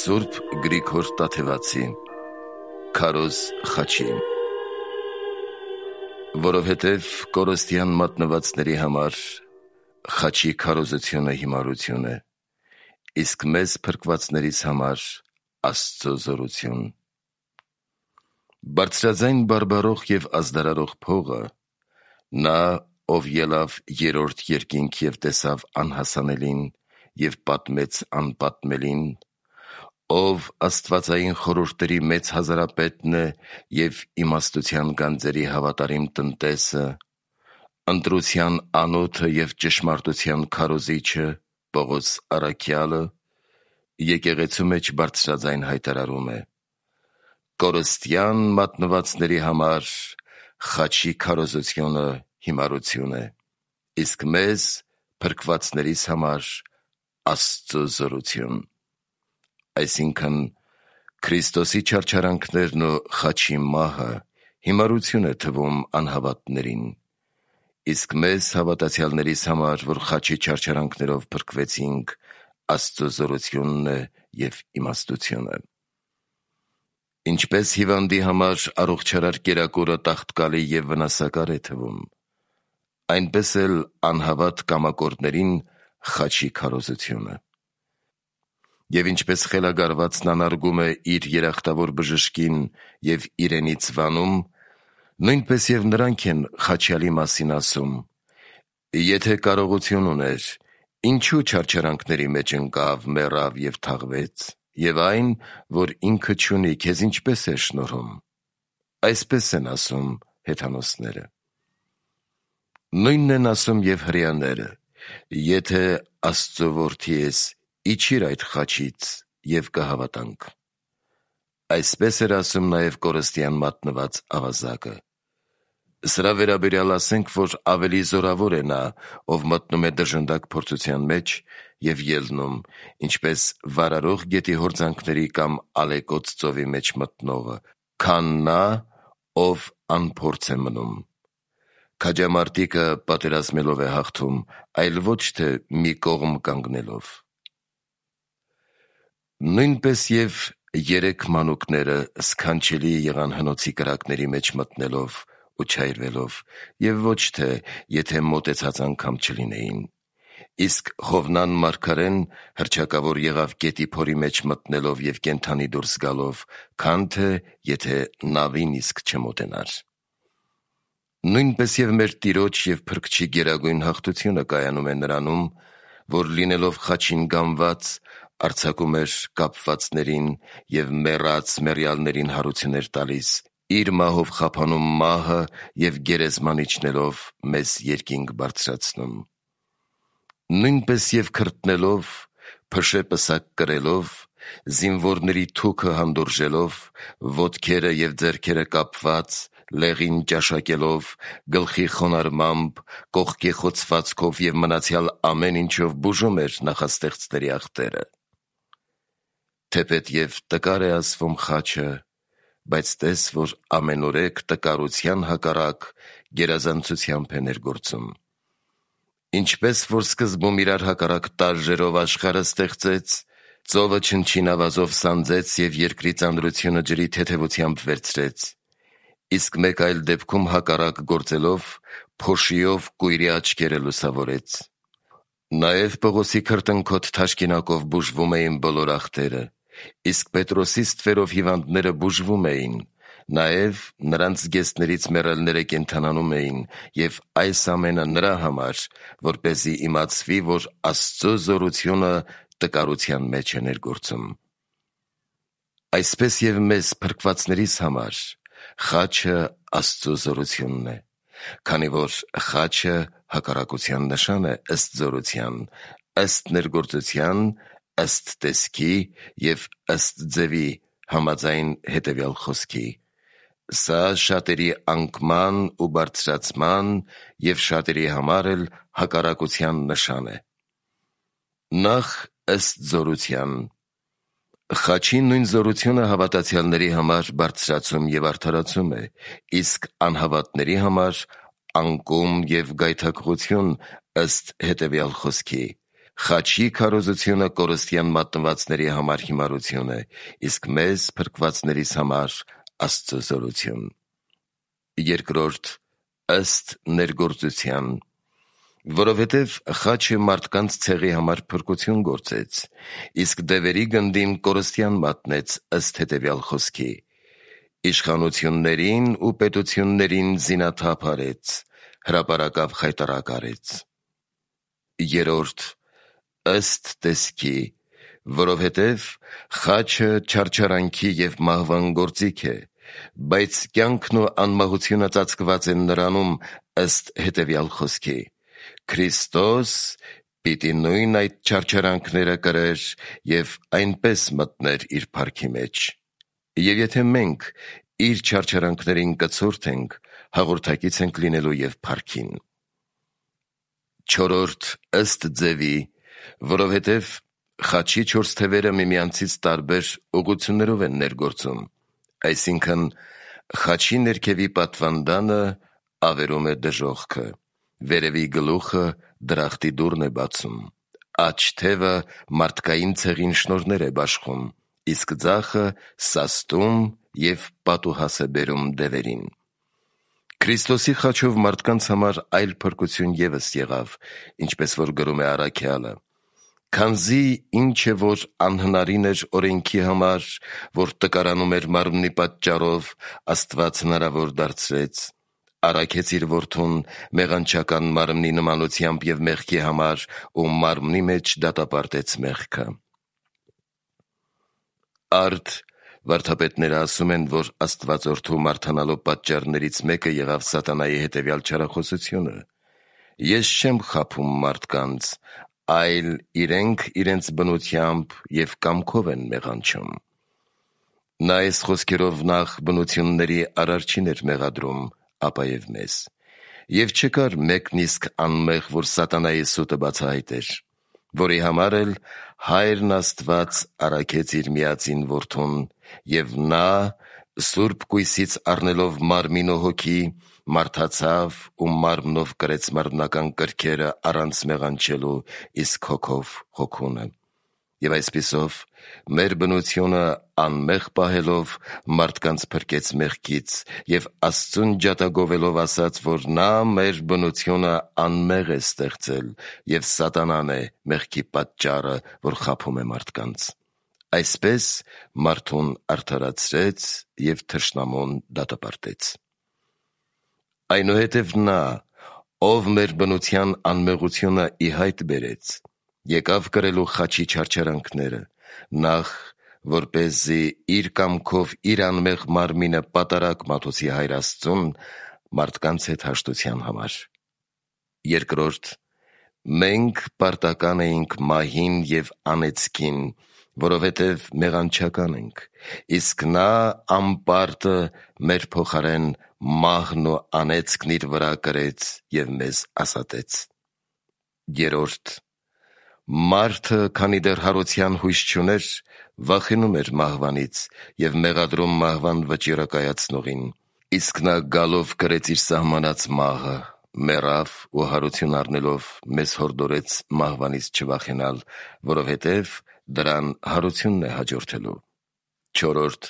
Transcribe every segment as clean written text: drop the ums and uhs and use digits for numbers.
Սուրբ Գրիգոր Տաթևացի Քարոզ խաչի Որովհետև կորստյան մատնվածների համար խաչի քարոզությունը հիմարություն է, իսկ մեզ փրկվածներիս համար Աստծո զորություն։ Բարձրաձայն բարբարող և ազդարարող փողը, նա, ով ելավ երրորդ երկինք և տեսավ անհասանելին և պատմեց անպատմելին, ով աստվածային խորհուրդների մեծ հազարապետն է և իմաստության գանձերի հավատարիմ տնտեսը, ընտրության անոթը և ճշմարտության քարոզիչը Պողոս առաքյալը, եկեղեցու մեջ բարձրաձայն հայտարարում է. կորստյան մատնվածների համար խաչի քարոզությունը հիմարություն է, իսկ մեզ փրկվածներիս համար Աստծո զորություն։ Այսինքն, Քրիստոսի չարչարանքներն ու խաչի մահը հիմարություն է թվում անհավատներին, իսկ մեզ հավատացյալներիս համար, որ խաչի չարչարանքներով փրկվեցինք, Աստծո զորությունն է և իմաստությունը։ Ինչպես հիվանդի համար առողջարար կերակուրը տաղտկալի և վնասակար է թվում, այնպես էլ անհավատ կամակորներին խաչի քարոզությունը։ Եվ ինչպես խելագարվածն անարգում է իր երախտավոր բժշկին և իրենից վանում, նույնպես և նրանք են խաչյալի մասին ասում. եթե կարողություն ուներ, ինչու չարչարանքների մեջ ընկավ, մեռավ և թաղվեց, և այն, որ ինքը չունի, քեզ ինչպես է շնորհում։ Այսպես են ասում հեթանոսները։ Նույնն են ասում և հրեաները. եթե Աստծո որդի ես, իջիր այդ խաչից և կհավատանք։ Այսպես էր ասում նաև կորստյան մատնված ավազակը։ Սրա վերաբերյալ ասենք, որ ավելի զորավոր է նա, ով մտնում է դժնդակ փորձության մեջ և ելնում, ինչպես վարարող գետի հորձանքների կամ ալեկոծ ծովի մեջ մտնողը, քան նա, ով անփորձ է մնում։ Քաջամարտիկը պատերազմելով է հաղթում, այլ ոչ թե մի կողմ կանգնելով։ Նույնպես և երեք մանուկները սքանչելի եղան հնոցի կրակների մեջ մտնելով ու չայրվելով, և ոչ թե, եթե մոտեցած անգամ չլինեին։ Իսկ Հովնան մարգարեն հռչակավոր եղավ գետի փորի մեջ մտնելով և կենդանի դուրս գալով, քան թե եթե նավին իսկ չմոտենար։ Նույնպես և մեր Տիրոջ և Փրկչի գերագույն հաղթությունը կայանում է նրանում, որ լինելով խաչին գամված, արձակում էր կապվածներին և մեռած մեռյալներին հարություններ տալիս, իր մահով խափանում մահը և գերեզման իջնելով մեզ երկինք բարձրացնում։ Նույնպես և քրտնելով, փշե պսակ կրելով, զինվորների թուքը հանդուրժելով, ոտքերը և ձեռքերը կապված, լեղին ճաշակելով, գլխի խոնարհմամբ, կողքի խոցվածքով և մնացյալ ամեն ինչով բուժում էր նախաստեղծների ախտերը։ Թեպետ և տկար է ասվում խաչը, բայց տես, որ ամենուրեք տկարության հակառակ գերազանցությամբ է ներգործում։ Ինչպես որ սկզբում իրար հակառակ տարրերով աշխարհը ստեղծեց, ծովը չնչին ավազով սանձեց և երկրի ծանրությունը ջրի թեթևությամբ վերցրեց, իսկ մեկ այլ դեպքում հակառակ գործելով, փոշիով կույրի աչքերը լուսավորեց։ Նաև Պողոսի քրտնքոտ թաշկինակով բուժվում էին բոլոր ախտերը, իսկ Պետրոսի ստվերով հիվանդները բուժվում էին, նաև նրանց զգեստներից մեռելները կենդանանում էին, և այս ամենը նրա համար, որպեսզի իմացվի, որ Աստծո զորությունը տկարության մեջ է ներգործում։ Այսպես և մեզ փրկվածներիս համար խաչը Աստծո զորությունն է, քանի որ խաչը հակառակության նշան է ըստ զորության, ըստ ներգործության, ըստ տեսքի և ըստ ձևի, համաձայն հետևյալ խոսքի. սա շատերի անկման ու բարձրացման և շատերի համար էլ հակառակության նշան է։ Նախ ըստ զորության։ Խաչի նույն զորությունը հավատացյալների համար բարձրացում և արդարացում է, իսկ անհավատների համար անկում և գայթակղություն ըստ հետևյալ խոսքի. Խաչի քարոզությունը կորստյան մատնվածների համար հիմարություն է, իսկ մեզ փրկվածներիս համար Աստծո զորություն։ Երկրորդ, ըստ ներգործության, որովհետև խաչը մարդկանց ցեղի համար փրկություն գործեց, իսկ դևերի գնդին կորստյան մատնեց ըստ հետևյալ խոսքի. իշխանություններին ու պետություններին զինաթափ արեց, հրապարակավ խայտառակ արեց։ Երրորդ, ըստ տեսքի, որովհետև խաչը չարչարանքի և մահվան գործիք է, բայց կյանքն ու անմահությունը ծածկված են նրանում ըստ հետևյալ խոսքի. Քրիստոս պիտի նույն այդ չարչարանքները կրեր և այնպես մտներ իր փառքի մեջ։ Եվ եթե մենք իր չարչարանքներին կցորդ ենք, հաղորդակից ենք լինելու և փառքին։ Չորրորդ, ըստ ձևի, որովհետև խաչի չորս թևերը միմյանցից տարբեր ուղղություններով են ներգործում, այսինքն խաչի ներքևի պատվանդանը ավերում է դժոխքը, վերևի գլուխը դրախտի դուռն է բացում, աջ թևը մարդկային ցեղին շնորհներ է բաշխում, իսկ ձախը սաստում և պատուհաս է բերում դևերին։ Քրիստոսի խաչով մարդկանց համար այլ փրկություն ևս եղավ, ինչպես որ գրում է առաքյալը. քանզի ինչ է որ անհնարին էր օրենքի համար, որ տկարանում էր մարմնի պատճառով, Աստված հնարավոր դարձրեց, առաքեց իր որդուն մեղանչական մարմնի նմանությամբ և մեղքի համար, ու մարմնի մեջ դատապարտեց մեղքը։ Արդ վարդապետները ասում են, որ Աստվածորդու մարդանալու պատճառներից մեկը եղավ սատանայի հետևյալ չարախոսությունը. ես չեմ խաբում մարդկանց, այլ իրենք իրենց բնությամբ և կամքով են մեղանչում։ Նա այս խոսքերով նախ բնությունների Արարչին էր մեղադրում, ապա և մեզ։ Եվ չկար մեկն իսկ անմեղ, որ սատանայի սուտը բացահայտեր, որի համար էլ Հայրն Աստված առաքեց իր միածին որդուն, և նա, Սուրբ Կույսից առնելով մարմին ու հոգի, մարդացավ ու մարմնով կրեց մարմնական կրքերը առանց մեղանչելու, իսկ հոգով հոգունը։ Եվ այսպիսով մեր բնությունը անմեղ պահելով մարդկանց փրկեց մեղքից և Աստծուն ջատագովելով ասաց, որ նա մեր բնությունը անմեղ է ստեղծել և սատանան է մեղքի պատճառը, որ խաբում է մարդկանց։ Այսպես մարդուն արդարացրեց և թշնամուն դատապարտեց։ Այնուհետև նա, ով մեր բնության անմեղությունը ի հայտ բերեց, եկավ կրելու խաչի չարչարանքները, նախ որպեսզի իր կամքով իր անմեղ մարմինը պատարագ մատուցի Հայր Աստծուն մարդկանց հետ հաշտության համար։ Երկրորդ, մենք պարտական էինք մահին և անեծքին, որովհետև մեղանչական ենք, իսկ նա անպարտը մեր փոխարեն մահն ու անեծքն իր վրա կրեց և մեզ ազատեց։ Երրորդ, մարդը, քանի դեռ հարության հույս չուներ, վախենում էր մահվանից և մեղադրում մահվան վճիռը կայացնողին, իսկ նա գալով կրեց իր սահմանած մահը, մեռավ ու հարություն առնելով մեզ հորդորեց մահվանից չվախենալ, որովհետև դրան հարությունն է հաջորդելու։ Չորրորդ,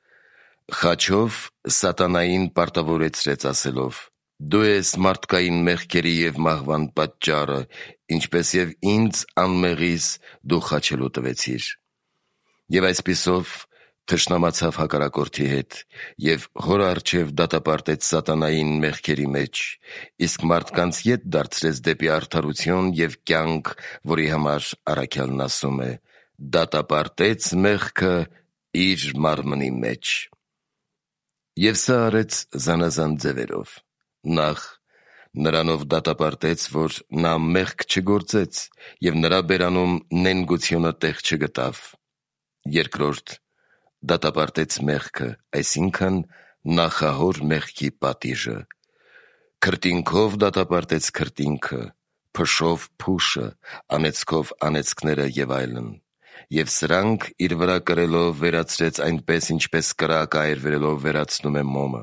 խաչով սատանային պարտավորեցրեց ասելով. «Դու ես մարդկային մեղքերի և մահվան պատճառը, ինչպես և ինձ անմեղիս դու խաչելու տվեցիր»։ Եվ այսպիսով թշնամացավ հակառակորդի հետ և հոր առջև դատապարտեց սատանային մեղքերի մեջ, իսկ մարդկանց ետ դարձրեց դեպի արդարություն և կյանք, որի համար առաքյալն ասում է. «Դատապարտեց մեղքը իր մարմնի մեջ»։ Եվ սա արեց զանազան ձևերով. նախ նրանով դատապարտեց, որ նա մեղք չգործեց և նրա բերանում նենգությունը տեղ չգտավ։ Երկրորդ դատապարտեց մեղքը, այսինքն նախահոր մեղքի պատիժը։ Քրտինքով դատապարտեց քրտինքը, փշով փուշը, անեծքով անեծքները և այլն։ Եվ սրանք իր վրա կրելով վերացրեց այնպես, ինչպես կրակը այրվելով վերացնում է մոմը։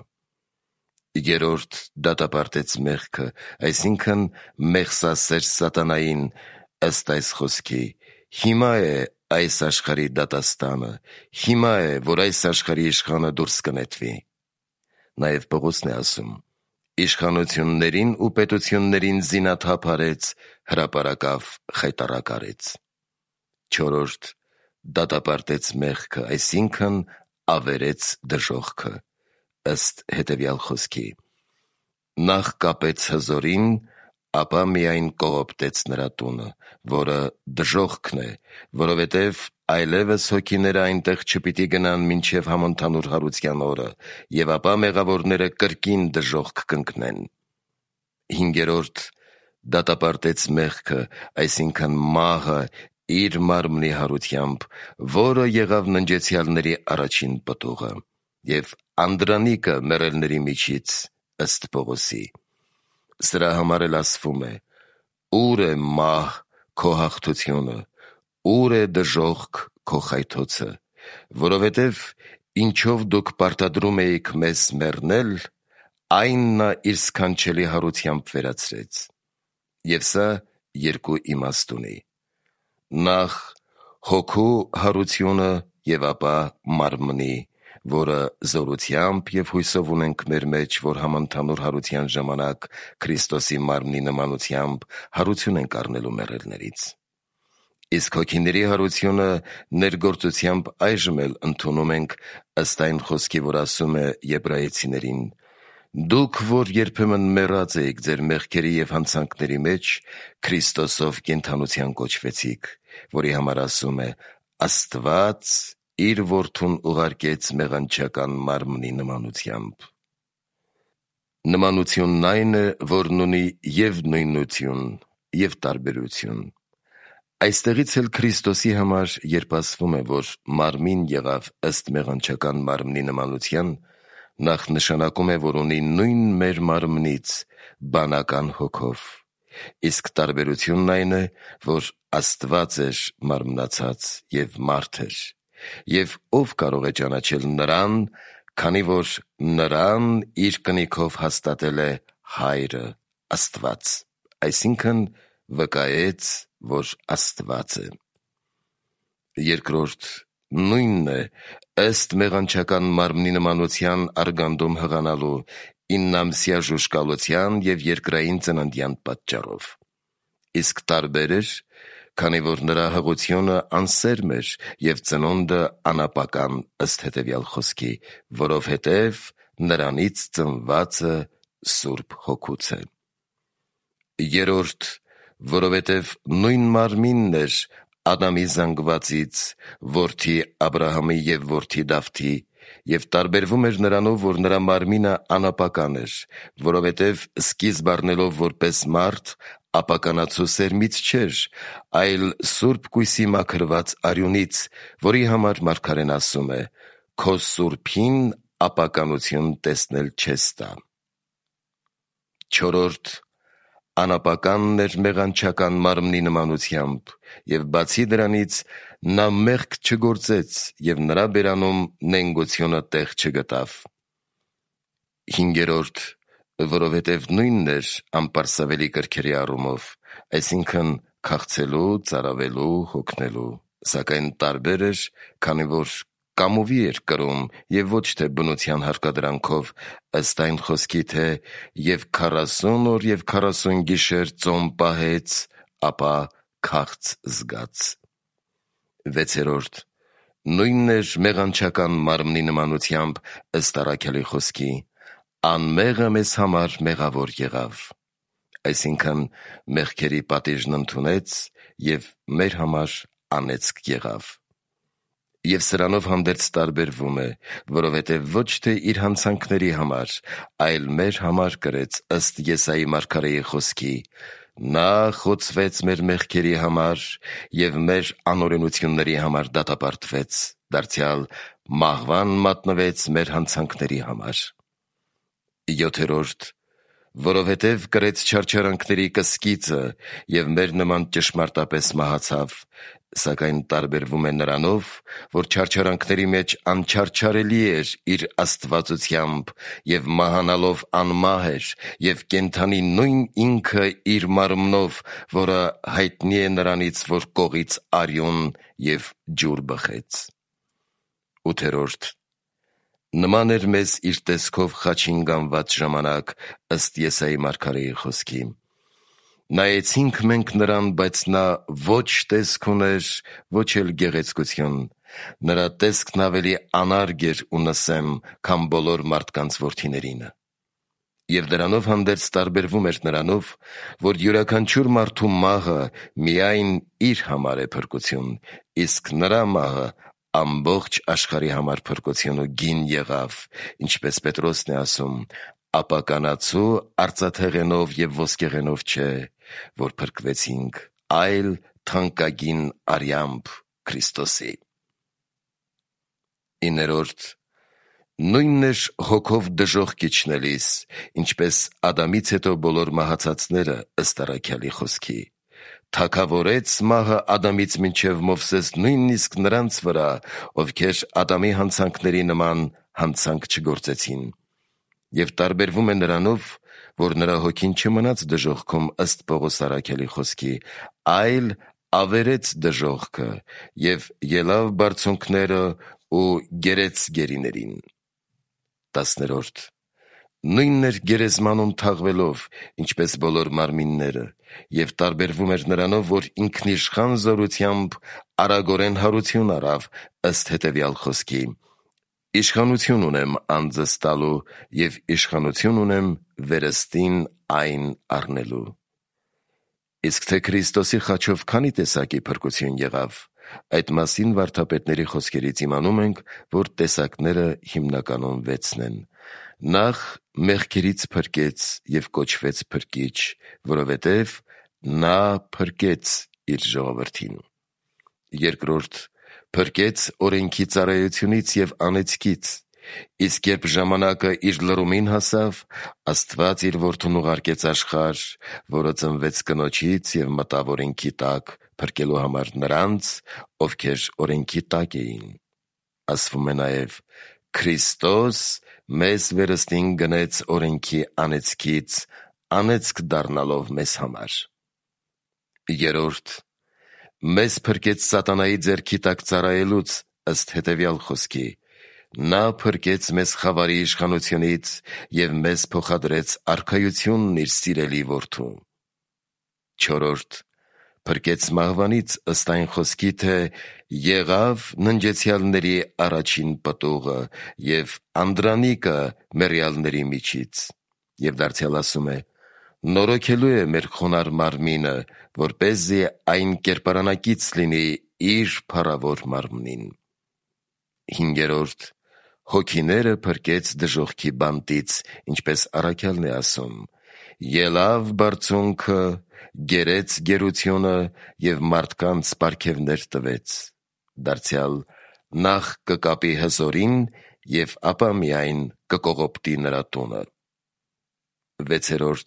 Երրորդ դատապարտեց մեղքը, այսինքն մեղսասեր սատանային, ըստ այս խոսքի, հիմա է այս աշխարհի դատաստանը, հիմա է, որ այս աշխարհի իշխանը դուրս կնետվի։ Նաև Պողոսն է ասում. իշխանություններին ու պետություններին զինաթափ արեց, հրապարակավ խայտառակ արեց։ 4. Դատապարտեց մեղքը, այսինքն ավերեց դժոխքը, ըստ հետևյալ խոսքի. նախ կապեց հզորին, ապա միայն կողոպտեց նրա տունը, որը դժոխքն է, որովհետև այլևս հոգիները այնտեղ չպիտի գնան մինչև համընդհանուր հարության օրը, և ապա մեղավորները կրկին դժոխք կընկնեն։ 5. Դատապարտեց մեղքը, այսինքն մահը, իր մարմնի հարությամբ, որը եղավ ննջեցյալների առաջին պտուղը, և անդրանիկը մեռելների միջից, ըստ Պողոսի։ Սրա համար էլ ասվում է. «Ո՞ւր է մահ քո հաղթությունը, ո՞ւր է դժոխք քո խայթոցը, որովհետև ինչով դուք պարտադրում էիք մեզ մեռնել, այն նա իր սքանչելի հարությամբ վերացրեց»։ Եվ սա երկու իմաստ ունի. նախ հոգու հարությունը և ապա մարմնի, որը զորությամբ և հույսով ունենք մեր մեջ, որ համընդհանուր հարության ժամանակ Քրիստոսի մարմնի նմանությամբ հարություն ենք առնելու մեռելներից։ Իսկ հոգիների հարությունը ներգործությամբ այժմ էլ ընդունում ենք ըստ այն խոսքի, որ ասում է Եբրայեցիներին. «Դուք, որ երբեմն մեռած էիք ձեր մեղքերի և հանցանքների մեջ, Քրիստոսով կենդանության կոչվեցիք, որի համար ասում է. Աստված իր որդուն ուղարկեց մեղանչական մարմնի նմանությամբ»։ Նմանությունն այն է, որն ունի և նույնություն, և տարբերություն։ Այստեղից էլ Քրիստոսի համար, երբ ասվում է, որ մարմին եղավ ըստ մեղանչական մարմնի նմանության, նախ նշանակում է, որ ունի նույն մեր մարմնից բանական հոգով, իսկ տարբերությունն այն է, որ Աստված էր մարմնացած և մարդ էր, և ով կարող է ճանաչել նրան, քանի որ նրան իր կնիքով հաստատել է Հայրը, Աստված, այսինքն վկայեց, որ Աստված է։ 2. Նույնն է ըստ մեղանչական մարմնի նմանության արգանդում հղանալու 9-ամսյա ժուժկալության և երկրային ծննդյան պատճառով։ Իսկ տարբեր էր, քանի որ նրա հղությունը անսերմ էր և ծնունդը անապական, ըստ հետևյալ խոսքի, որովհետև նրանից ծնվածը Սուրբ Հոգուց է։ 3. Որովհետև նույն մարմինն էր Ադամի զանգվածից, որդի Աբրահամի և որդի Դավթի, և տարբերվում էր նրանով, որ նրա մարմինը անապական էր, որովհետև սկիզբ առնելով որպես մարդ, ապականացու սերմից չէր, այլ սուրբ կույսի մաքրված արյունից, որի համար մարգարեն ասում է. «Քո սուրբին ապականություն տեսնել չես տա»։ 4. Անապականն էր մեղանչական մարմնի նմանությամբ, և բացի դրանից նա մեղք չգործեց և նրա բերանում նենգությունը տեղ չգտավ։ 5. Որովհետև նույնն էր անպարսավելի կրքերի առումով, այսինքն քաղցելու, ծարավելու, հոգնելու, սակայն տարբեր էր, քանի որ կամովի էր կրում և ոչ թե բնության հարկադրանքով, ըստ այն խոսքի, թե «և 40 օր և 40 գիշեր ծոմ պահեց, ապա քաղց զգաց»։ 6. Նույնն էր մեղանչական մարմնի նմանությամբ, ըստ Առաքյալի խոսքի. «Անմեղը մեզ համար մեղավոր եղավ», այսինքն մեղքերի պատիժն ընդունեց և մեր համար անեծք եղավ։ Եվ սրանով հանդերձ տարբերվում է, որովհետև ոչ թե իր հանցանքների համար, այլ մեր համար կրեց, ըստ Եսայի մարգարեի խոսքի. «Նա խոցվեց մեր մեղքերի համար և մեր անօրենությունների համար դատապարտվեց, դարձյալ մահվան մատնվեց մեր հանցանքների համար»։ 7. Որովհետև կրեց չարչարանքների կսկիծը և մեր նման ճշմարտապես մահացավ, սակայն տարբերվում է նրանով, որ չարչարանքների մեջ անչարչարելի էր իր աստվածությամբ և մահանալով անմահ էր և կենդանի նույն ինքը իր մարմնով, որը հայտնի է նրանից, որ կողից արյուն և ջուր բխեց։ 8. Նման էր մեզ իր տեսքով խաչին գանված ժամանակ, ըստ Եսայի մարգարեի խոսքի. «Նայեցինք մենք նրան, բայց նա ոչ տեսք ուներ, ոչ էլ գեղեցկություն. նրա տեսքն ավելի անարգ էր ու նսեմ, քան բոլոր մարդկանց որդիներինը»։ Եվ դրանով հանդերձ տարբերվում էր նրանով, որ յուրաքանչյուր մարդու մահը միայն իր համար է փրկություն, իսկ նրա մահը ամբողջ աշխարհի համար փրկություն ու գին եղավ, ինչպես Պետրոսն է ասում. «Ապականացու արծաթեղենով և ոսկեղենով չէ, որ փրկվեցինք, այլ թանկագին արյամբ Քրիստոսի»։ 9. Նույնն էր հոգով դժոխք իջնելիս, ինչպես Ադամից հետո բոլոր մահացածները, ըստ առաքյալի խոսքի. թագավորեց մահը Ադամից մինչև Մովսես նույնիսկ նրանց վրա, ովքեր Ադամի հանցանքների նման հանցանք չգործեցին։ Եվ տարբերվում է նրանով, որ նրա հոգին չմնաց դժոխքում, ըստ Պողոս առաքյալի խոսքի, այլ ավերեց դժոխքը և ելավ բարձունքները ու գերեց գերիներին։ 10. Նույնն էր գերեզմանում թաղվելով, ինչպես բոլոր մարմինները, և տարբերվում էր նրանով, որ ինքնիշխան զորությամբ արագորեն հարություն առավ, ըստ հետևյալ խոսքի. «Իշխանություն ունեմ անձս տալու և իշխանություն ունեմ վերստին այն առնելու»։ Իսկ թե Քրիստոսի խաչով քանի տեսակի փրկություն եղավ, այդ մասին վարդապետների խոսքերից իմանում ենք, որ տեսակները հիմնականում 6 են։ Նախ մեղքերից փրկեց և կոչվեց Փրկիչ, որովհետև նա փրկեց իր ժողովրդին։ Երկրորդ, փրկեց օրենքի ծառայությունից և անեծքից, իսկ երբ ժամանակը իր լռումին հասավ, Աստված իր Որդուն ուղարկեց աշխարհ, որը ծնվեց կնոջից և մտավ օրենքի տակ, փրկելու համար նրանց, ովքեր օրենքի տակ էին։ Ասվում է նաև. «Քրիստոս մեզ վերստին գնեց օրենքի անեծքից, անեծք դառնալով մեզ համար»։ Երրորդ, մեզ փրկեց սատանայի ձեռքի տակ ծառայելուց, ըստ հետևյալ խոսքի. նա փրկեց մեզ խավարի իշխանությունից և մեզ փոխադրեց արքայությունն իր սիրելի Որդու։ Չորրորդ, փրկեց մահվանից, ըստ այն խոսքի, թե եղավ ննջեցյալների առաջին պտուղը և անդրանիկը մեռյալների միջից։ Եվ դարձյալ ասում է. նորոգելու է մեր խոնարհ մարմինը, որպեսզի այն կերպարանակից լինի իր փառավոր մարմնին։ Հինգերորդ, հոգիները փրկեց դժոխքի բանտից, ինչպես առաքյալն է ասում. ելավ բարձունքը, գերեց գերությունը և մարդկանց պարգևներ տվեց։ Դարձյալ նախ կկապի հզորին և ապա միայն կկողոպտի նրա տունը։ Վեցերորդ,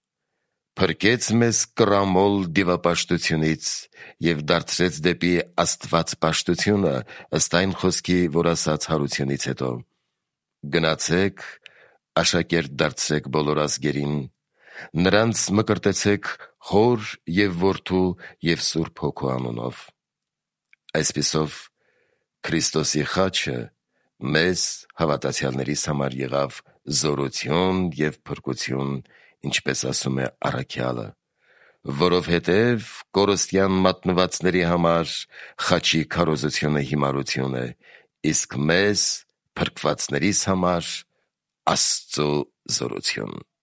փրկեց մեզ կռամոլ դիվապաշտությունից և դարձրեց դեպի աստվածպաշտությունը, ըստ այն խոսքի, որ ասաց հարությունից հետո. «Գնացեք, աշակերտ դարձրեք բոլոր ազգերին, նրանց մկրտեցեք Հոր և Որդու և Սուրբ Հոգու անունով»։ Այսպիսով, Քրիստոսի խաչը մեզ հավատացյալներիս համար եղավ զորություն և փրկություն, ինչպես ասում է առաքյալը, որովհետև կորստյան մատնվածների համար խաչի քարոզությունը հիմարություն է, իսկ մեզ, փրկվածներիս համար, Աստծո զորություն։